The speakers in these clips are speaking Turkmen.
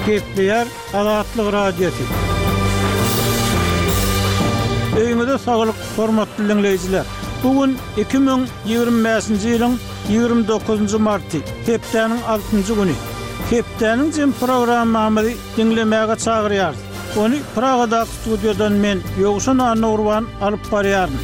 Gepleyer Azatlyk radiosu. Öýüňizde saglyk, hormatly dinleýijiler. Bugün 2025-nji ýylyň 29 marty, hepdeniň 6-njy güni. Hepdeniň jem programmamy dinlemäge çagyrýar. Onu Pragada studiodan men Ýogşan Anurwan alyp barýarym.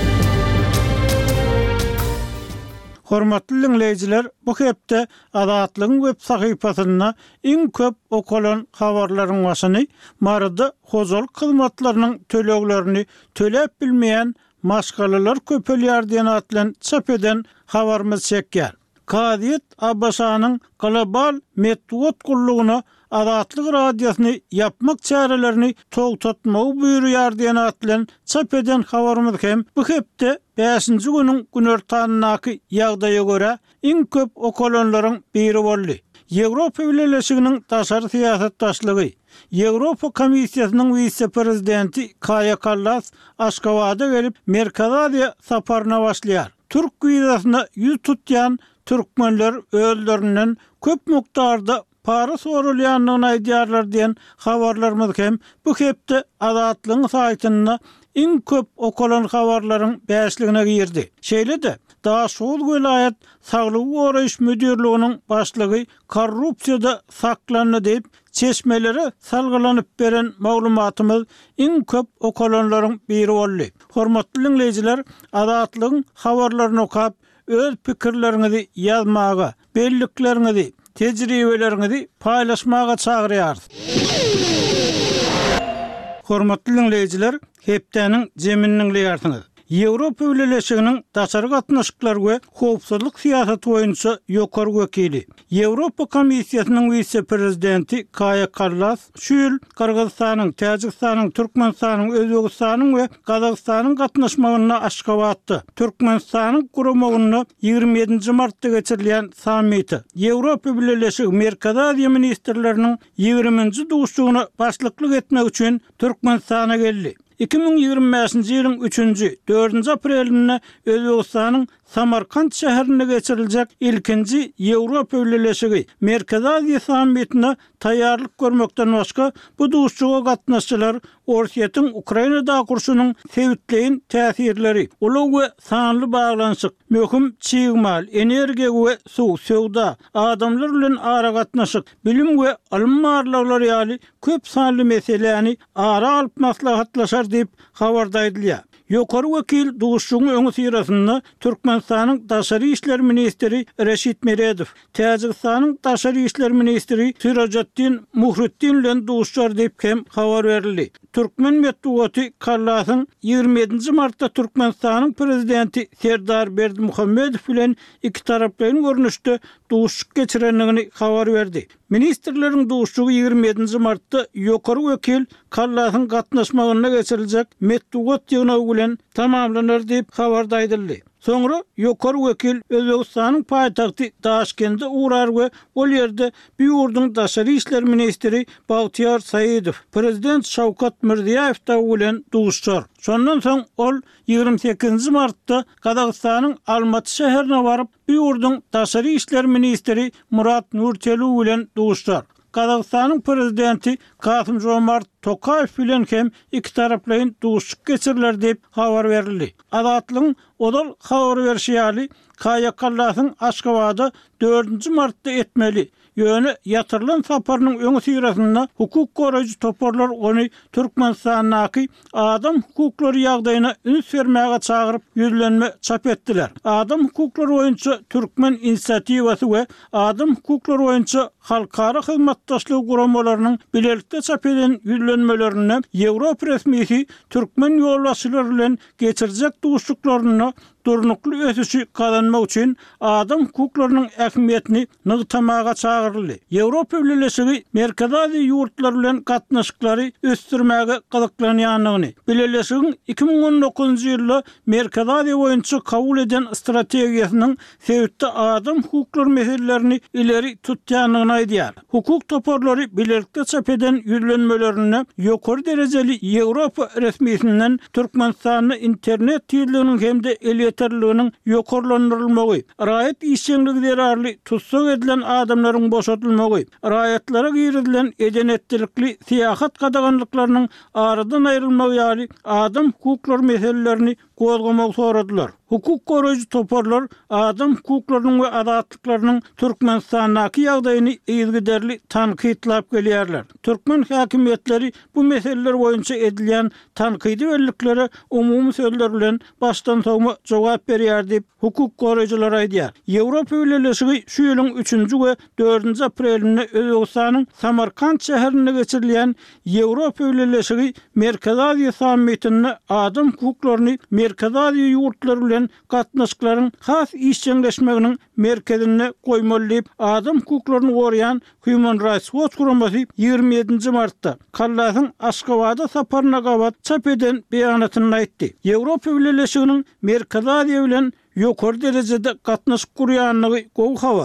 Hormatly dinleýijiler, bu hepde Azatlygyň web sahypasyna iň köp okulan habarlaryň başyny marada hojalyk hyzmatlarynyň töleglerini töläp bilmeýän maşgalalar köpelýär diýen atlan çap eden habarymyz çekýär. Kadyet Abbasanyň global medeniýet gurulugyna Azatlyk radiosyny yapmak çarelerini togtatmagy buyurýar diýen atlan çap eden habarymyz hem bu hepde 5-nji günüň günertanynaky ýagdaýa görä iň köp okulanlaryň biri boldy. Ýewropa Birleşiginiň taşary siýasatdaşlygy, Ýewropa Komissiýasynyň vice-prezidenti Kaja Kallas Aşgabatda gelip Merkez Aziýa saparyna başlaýar. Türk güýdasyna ýüz tutýan türkmenler öldürülen köp miktarda para sorulýanlygyny aýdýarlar diýen habarlarymyz hem bu hepde Azatlygyň saýtyna iň köp okulan habarlaryň 5-ligine girdi. Şeýle-de Daşol vilayet Saglyk goraýyş müdürliginiň başlygy korrupsiýada saklandy diýip çeşmelere salgylanyp beren maglumatymyz iň köp okulanlaryň biri boldy. Hormatly dinleýijiler, Azatlygyň habarlaryny okap öz pikirleriňizi ýazmaga, belliklerinizi, tejribeleriňizi paýlaşmaga çagyrýar. Hormatly dinleýijiler, hepdeniň jeminiň ýartyňyz. Ýewropa Birleşiginiň taşary gatnaşyklar we howpsuzlyk siýasaty boýunça ýokary wekili, Ýewropa Komissiýasynyň vice-prezidenti Kaja Kallas şu ýyl Kyrgyzstanyň, Täjikistanyň, Türkmenistanyň, Özbegistanyň we Gazagstanyň gatnaşmagyna Aşgabatda Türkmenistanyň guramagyny 27 martda geçirilýän sammity, Ýewropa Birleşigi Merkez Aziýa ministrleriniň 20-nji duşugyna başlyklyk etmek üçin Türkmenistana geldi. 2025-nji ýylyň 3-nji, 4-nji aprelinde Özbegistanyň Samarkand şäherinde geçiriljek ilkinji Ýewropa Birleşigi Merkez Aziýa sammitine taýýarlyk görmekden başga bu duşuga gatnaşçylar Orsiýetin Ukrainada gurşunyň sebitleýin täsirleri, uly we sanly baglanşyk, möhüm çygymal, energiýa we suw, sowda, adamlar bilen ara gatnaşyk, bilim we alymlarlar ýaly köp sanly meselelerini ara alyp maslahatlaşar diýip habarda edilýär. Ýokary wekil duşugyň öňü sirasynda Türkmenistanyň Taşary işler ministri Reşit Meredow, Täjikistanyň Taşary işler ministri Sirajetdin Muhriddin bilen duşlar diýip hem habar berildi. Türkmen medeniýeti Kallasyň 27 martda Türkmenistanyň prezidenti Serdar Berdimuhammedow bilen iki taraplaryň görnüşde duşuk geçirenligini habar berdi. Ministrleriň duşugy 27 martda ýokary wekil Kallasyň gatnaşmagyna geçiriljek medeniýet ýygyny bilen tamamlanar diýip habarda aýdyldy. Soňra ýokary wekil Özbegistanyň paýtagty Daşkentde uğrar we ol ýerde Biýurdyň Taşary işler ministri Bagtyar Saýydow, prezident Şawkat Mirziýow bilen duşar. Şondan soň ol 28 martda Gazagstanyň Almaty şäherine baryp Biýurdyň Taşary işler ministri Murat Nurtelu bilen duşar. Gazagstanyň prezidenti Kasym-Jomart Tokayew bilen hem iki taraplaryň duşuk geçiriler diýip habar berildi. Azatlygyň odal habar berýäri Kaja Kallasyň Aşgabatda 4-nji martda etmeli ýöne ýatyrylan saparynyň öňü sirasynda hukuk goraýjy toparlar ony Türkmenistanyň adam hukuklary ýagdaýyna üns bermäge çagyryp ýüzlenme çap etdiler. Adam hukuklary boýunça Türkmen inisiatiwasy we adam hukuklary boýunça halkara hyzmatdaşlyk guramalarynyň bilelikde çap eden ýüzlenmelerine Ýewropa resmiýeti Türkmen ýolbaşçylary bilen geçirijek duşuklaryny durnukly ösüşi kazanmak üçin adam hukuklarynyň ähmiýetini nygtamaga çagyryldy. Ýewropa Birleşigi Merkez Aziýa ýurtları bilen gatnaşyklary ösdürmäge gyzyklanýanlygyny, Birleşigiň 2019-njy ýylda Merkez Aziýa boýunça kabul eden strategiýasynyň sebäpde adam hukuklary meselelerini ileri tutýanlygyny aýdýar. Hukuk toparlary bilelikde çap eden ýüzlenmelerini ýokary derejeli Ýewropa resmiýetinden Türkmenistanyň internet ýyldygynyň hemde beterliginiň ýokarlandyrylmagy, raýat işçiligleri arly tutsak edilen adamlaryň boşatylmagy, raýatlara girilen edenetlikli siýasat gadaganlyklarynyň aradan aýrylmagy ýaly adam hukuklary meselelerini gozgamak soradylar. Hukuk goraýjy toparlar adam hukuklarynyň we adatlyklarynyň Türkmenistanyňky ýagdaýyny ýygyderli tanqidlap gelýärler. Türkmen häkimetleri bu meseleler boýunça edilýän tanqidi belliklere umumy sözler bilen başdan sogma jogap berýär diýip hukuk goraýjylar aýdýar. Ýewropa Birleşigi şu ýylyň 3-nji we 4-nji aprelinde Özbegistanyň Samarkand şäherinde geçirilýän Ýewropa Birleşigi Merkezi Aziýa sammitinde adam hukuklaryny Merkezi Aziýa ýurtlary bilen gatnaşyklaryň has işçileşmeginiň merkezine goýmaly diýip adam hukuklaryny goraýan Human Rights Watch guramasy 27 martda Kallasyň Aşgabatda saparyna gabat çap eden beýanatyny aýtdy. Ýewropa Birleşiginiň Merkezi Aziýa bilen ýokary derejede gatnaşyk gurýanlygy gowy habar.